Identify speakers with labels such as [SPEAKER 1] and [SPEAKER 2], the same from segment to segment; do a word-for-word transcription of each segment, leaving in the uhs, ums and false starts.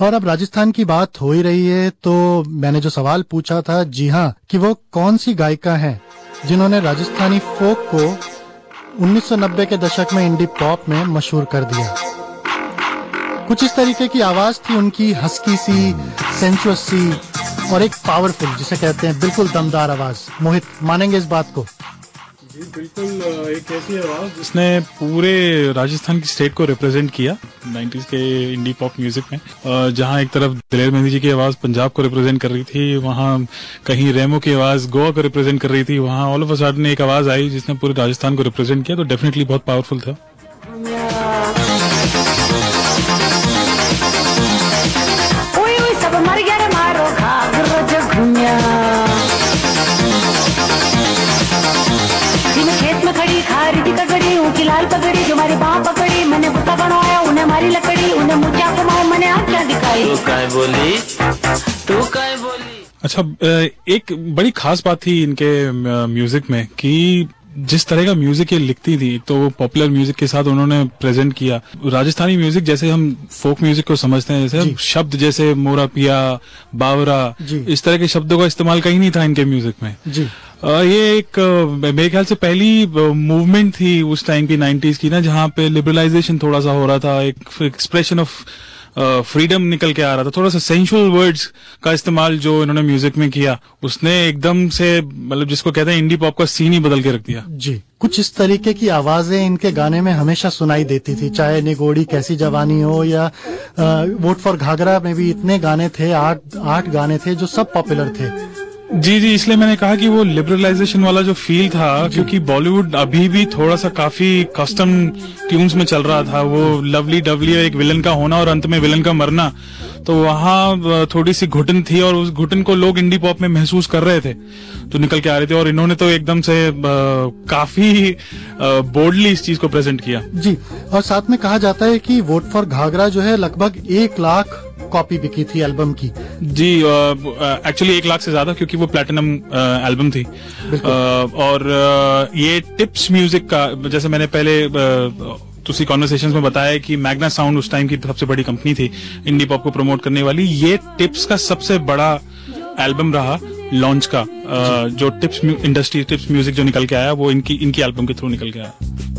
[SPEAKER 1] और अब राजस्थान की बात हो ही रही है तो मैंने जो सवाल पूछा था, जी हाँ, कि वो कौन सी गायिका हैं जिन्होंने राजस्थानी फोक को उन्नीस सौ नब्बे के दशक में इंडी पॉप में मशहूर कर दिया। कुछ इस तरीके की आवाज थी उनकी, हस्की सी, सेंचुअस सी और एक पावरफुल, जिसे कहते हैं बिल्कुल दमदार आवाज। मोहित, मानेंगे इस बात को?
[SPEAKER 2] जी बिल्कुल, एक ऐसी आवाज जिसने पूरे राजस्थान की स्टेट को रिप्रेजेंट किया नाइंटीज़ के इंडी पॉप म्यूजिक में। जहां एक तरफ दिलेर मेहंदी जी की आवाज पंजाब को रिप्रेजेंट कर रही थी, वहां कहीं रेमो की आवाज गोवा को रिप्रेजेंट कर रही थी, वहां ऑल ऑफ अ सडन एक आवाज आई जिसने पूरे राजस्थान को रिप्रेजेंट किया। तो डेफिनेटली बहुत पावरफुल था।
[SPEAKER 3] लाल पगड़ी जो मारी बाँ पकड़ी, मैंने बुता बनाया उन्हें मारी लकड़ी, उन्हें मुझा घुमाओ मैंने आँख क्या दिखाई। तू काय बोली, तू काय बोली।
[SPEAKER 2] अच्छा, एक बड़ी खास बात थी इनके म्यूजिक में कि जिस तरह का म्यूजिक ये लिखती थी, तो वो पॉपुलर म्यूजिक के साथ उन्होंने प्रेजेंट किया। राजस्थानी म्यूजिक जैसे हम फोक म्यूजिक को समझते हैं, जैसे शब्द जैसे मोरा पिया, बावरा, इस तरह के शब्दों का इस्तेमाल कहीं नहीं था इनके म्यूजिक में। जी। आ, ये एक मेरे ख्याल से पहली मूवमेंट थी उस टाइम की नाइंटीज़ की ना, जहाँ पे लिबरलाइजेशन थोड़ा सा हो रहा था, एक एक्सप्रेशन ऑफ फ्रीडम निकल के आ रहा था, थोड़ा सा सेंशुअल वर्ड्स का इस्तेमाल जो इन्होंने म्यूजिक में किया, उसने एकदम से मतलब जिसको कहते हैं इंडी पॉप का सीन ही बदल के रख दिया। जी,
[SPEAKER 1] कुछ इस तरीके की आवाजें इनके गाने में हमेशा सुनाई देती थी, चाहे निगोड़ी कैसी जवानी हो या वोट फॉर घाघरा में भी इतने गाने थे, आठ आठ गाने थे जो सब पॉपुलर थे।
[SPEAKER 2] जी जी, इसलिए मैंने कहा कि वो लिबरलाइजेशन वाला जो फील था, क्योंकि बॉलीवुड अभी भी थोड़ा सा काफी कस्टम ट्यून्स में चल रहा था। वो लवली डवली एक विलन का होना और अंत में विलन का मरना, तो वहाँ थोड़ी सी घुटन थी और उस घुटन को लोग इंडी पॉप में महसूस कर रहे थे, तो निकल के आ रहे थे। और इन्होंने तो एकदम से आ, काफी बोल्डली इस चीज को प्रेजेंट किया।
[SPEAKER 1] जी, और साथ में कहा जाता है कि वोट फॉर घाघरा जो है लगभग एक लाख कॉपी बिकी थी एल्बम की।
[SPEAKER 2] जी, एक्चुअली एक लाख से ज्यादा, क्योंकि वो प्लैटिनम एल्बम थी। uh, और uh, ये टिप्स म्यूजिक का, जैसे मैंने पहले दूसरी कॉन्वर्सेशंस में बताया कि मैग्ना साउंड उस टाइम की सबसे बड़ी कंपनी थी इंडी पॉप को प्रमोट करने वाली। ये टिप्स का सबसे बड़ा एल्बम रहा लॉन्च का। uh, जो टिप्स इंडस्ट्री टिप्स म्यूजिक जो निकल के आया, वो इनकी इनकी एल्बम के थ्रू निकल के आया।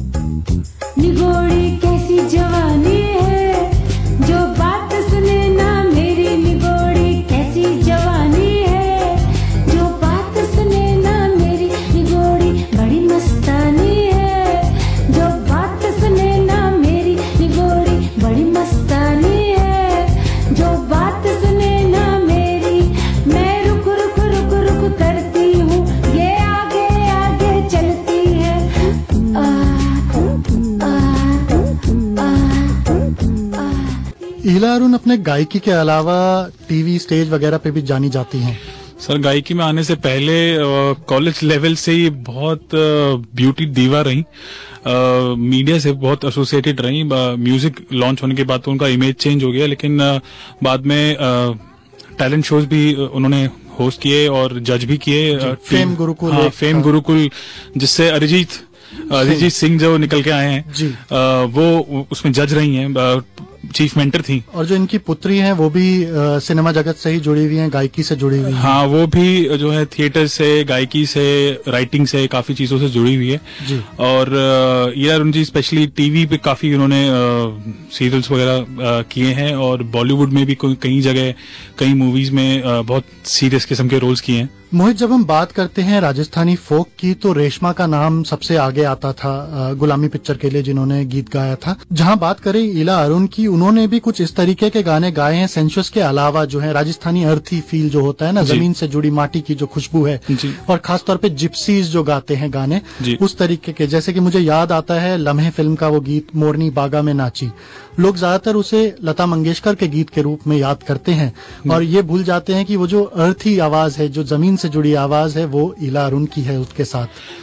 [SPEAKER 3] निगोड़ी कैसी जवानी है, जो बात सुने ना मेरी, निगोड़ी कैसी जवानी है, जो बात सुने ना मेरी, निगोड़ी बड़ी मस्तानी है, जो बात सुने ना मेरी, निगोड़ी बड़ी मस्तानी है, जो बात सुने ना मेरी, मैं रुक रुक रुक रुक करती हूँ, ये आगे आगे चलती है। आ, आ,
[SPEAKER 1] इला अरुण अपने गायकी के अलावा टीवी, स्टेज वगैरह पे भी जानी जाती हैं।
[SPEAKER 2] सर, गायकी में आने से पहले कॉलेज लेवल से ही बहुत ब्यूटी दीवा रही, मीडिया से बहुत एसोसिएटेड रही। म्यूजिक लॉन्च होने के बाद तो उनका इमेज चेंज हो गया, लेकिन आ, बाद में टैलेंट शोज भी उन्होंने होस्ट किए और जज भी किए।
[SPEAKER 1] फेम गुरुकुल,
[SPEAKER 2] हाँ, फेम गुरुकुल, जिससे अरिजीत अरिजीत सिंह जो निकल के आए हैं, आ, वो उसमें जज रही हैं, चीफ मेंटर थी।
[SPEAKER 1] और जो इनकी पुत्री हैं वो भी आ, सिनेमा जगत से ही जुड़ी हुई हैं, गायकी से जुड़ी हुई हैं।
[SPEAKER 2] हाँ, वो भी जो है थिएटर से, गायकी से, राइटिंग से, काफी चीजों से जुड़ी हुई है। जी। और इला अरुण जी स्पेशली टीवी पे काफी उन्होंने सीरियल्स वगैरह किए हैं, और बॉलीवुड में भी कई जगह कई मूवीज में आ, बहुत सीरियस किस्म के रोल्स किए हैं।
[SPEAKER 1] मोहित, जब हम बात करते हैं राजस्थानी फोक की तो रेशमा का नाम सबसे आगे आता था, गुलामी पिक्चर के लिए जिन्होंने गीत गाया था। जहां बात करें इला अरुण की, उन्होंने भी कुछ इस तरीके के गाने गाए हैं, सेंशुअस के अलावा जो है राजस्थानी अर्थी फील जो होता है ना, जमीन से जुड़ी माटी की जो खुशबू है, और खासतौर पे जिप्सीज जो गाते हैं गाने, उस तरीके के। जैसे कि मुझे याद आता है लम्हे फिल्म का वो गीत, मोरनी बागा में नाची। लोग ज्यादातर उसे लता मंगेशकर के गीत के रूप में याद करते हैं, और ये भूल जाते हैं कि वो जो अर्थी आवाज है, जो जमीन से जुड़ी आवाज है, वो इला अरुण की है उसके साथ।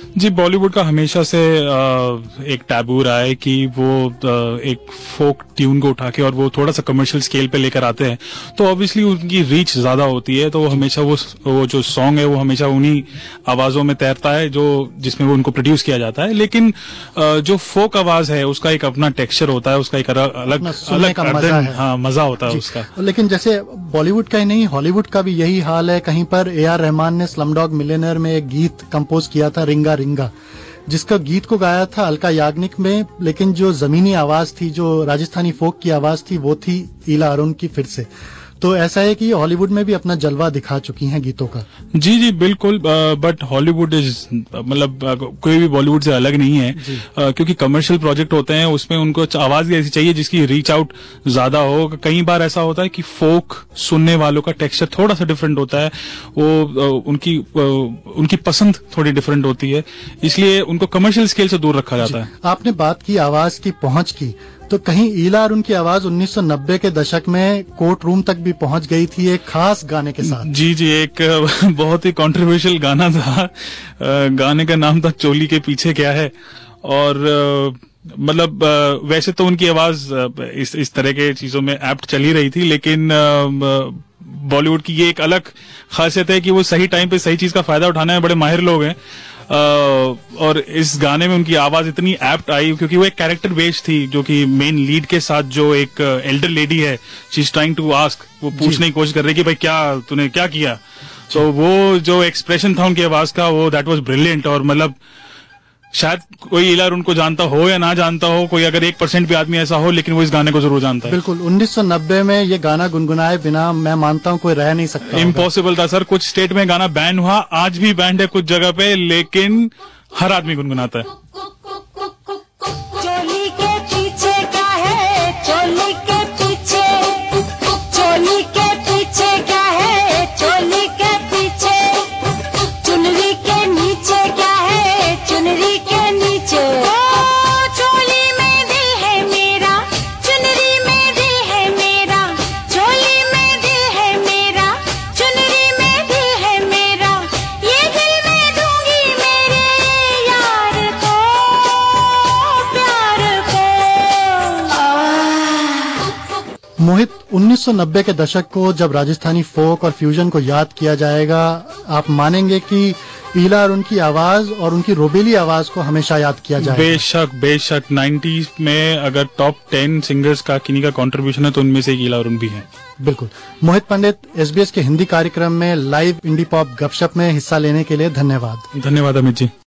[SPEAKER 2] जी, बॉलीवुड का हमेशा से आ, एक टैबू रहा है कि वो आ, एक फोक ट्यून को उठा के और वो थोड़ा सा कमर्शियल स्केल पे लेकर आते हैं, तो ऑब्वियसली उनकी रीच ज्यादा होती है, तो वो हमेशा वो वो जो सॉन्ग है वो हमेशा उन्हीं आवाजों में तैरता है जो जिसमें वो उनको प्रोड्यूस किया जाता है। लेकिन आ, जो फोक आवाज है उसका एक अपना टेक्सचर होता है, उसका एक अलग अलग
[SPEAKER 1] मजा है।
[SPEAKER 2] हाँ, मजा होता है उसका।
[SPEAKER 1] लेकिन जैसे बॉलीवुड का ही नहीं, हॉलीवुड का भी यही हाल है। कहीं पर ए आर रहमान ने स्लमडॉग मिलियनेयर में एक गीत कंपोज किया था, रिंगा रिंगा, जिसका गीत को गाया था अलका याग्निक में, लेकिन जो जमीनी आवाज थी, जो राजस्थानी फोक की आवाज थी, वो थी ईला अरुण की फिर से। तो ऐसा है कि हॉलीवुड में भी अपना जलवा दिखा चुकी हैं गीतों का।
[SPEAKER 2] जी जी बिल्कुल, बट हॉलीवुड इज मतलब कोई भी बॉलीवुड से अलग नहीं है, uh, क्योंकि कमर्शियल प्रोजेक्ट होते हैं, उसमें उनको आवाज भी ऐसी चाहिए जिसकी रीच आउट ज्यादा हो। कई बार ऐसा होता है कि फोक सुनने वालों का टेक्सचर थोड़ा सा डिफरेंट होता है, वो uh, उनकी uh, उनकी पसंद थोड़ी डिफरेंट होती है, इसलिए उनको कमर्शियल स्केल से दूर रखा जाता है।
[SPEAKER 1] आपने बात की आवाज की पहुंच की, तो कहीं ईला अरुण की आवाज उन्नीस सौ नब्बे के दशक में कोर्ट रूम तक भी पहुंच गई थी एक खास गाने के साथ।
[SPEAKER 2] जी जी, एक बहुत ही कंट्रोवर्शियल गाना था, गाने का नाम था चोली के पीछे क्या है। और मतलब वैसे तो उनकी आवाज इस इस तरह के चीजों में एप्ट चली रही थी, लेकिन बॉलीवुड की ये एक अलग खासियत है कि वो सही टाइम पे सही चीज का फायदा उठाने में बड़े माहिर लोग हैं। Uh, और इस गाने में उनकी आवाज इतनी एप्ट आई क्योंकि वो एक कैरेक्टर बेस्ड थी, जो कि मेन लीड के साथ जो एक एल्डर लेडी है, she is trying to ask, वो पूछने की कोशिश कर रही है कि भाई क्या तूने क्या किया। तो वो जो एक्सप्रेशन था उनकी आवाज का, वो दैट वाज ब्रिलियंट। और मतलब शायद कोई ईला अरुण को जानता हो या ना जानता हो, कोई अगर एक परसेंट भी आदमी ऐसा हो, लेकिन वो इस गाने को जरूर जानता है।
[SPEAKER 1] बिल्कुल, उन्नीस सौ नब्बे में ये गाना गुनगुनाए बिना मैं मानता हूँ कोई रह नहीं सकता।
[SPEAKER 2] इम्पॉसिबल था सर, कुछ स्टेट में गाना बैन हुआ, आज भी बैंड है कुछ जगह पे, लेकिन हर आदमी गुनगुनाता है।
[SPEAKER 3] चोली के पीछे क्या है, चोली के पीछे, चोली के पीछे क्या है, चोली के पीछे, चुनरी के नीचे क्या है, चुनरी के नीचे। ओ चोली में दिल है मेरा, चुनरी में दिल है मेरा, चोली में दिल है मेरा, चुनरी में दिल है मेरा, ये दिल मैं दूंगी मेरे यार को, प्यार को।
[SPEAKER 1] मोहित, उन्नीस सौ नब्बे के दशक को जब राजस्थानी फोक और फ्यूजन को याद किया जाएगा, आप मानेंगे कि ईला अरुण की आवाज और उनकी रोबेली आवाज को हमेशा याद किया जाएगा।
[SPEAKER 2] बेशक बेशक, नाइन्टीज में अगर टॉप टेन सिंगर्स का किन्हीं का कंट्रीब्यूशन है तो उनमें से एक ईला अरुण भी है।
[SPEAKER 1] बिल्कुल। मोहित पंडित, एसबीएस के हिंदी कार्यक्रम में लाइव इंडी पॉप गपशप में हिस्सा लेने के लिए धन्यवाद।
[SPEAKER 2] धन्यवाद अमित जी।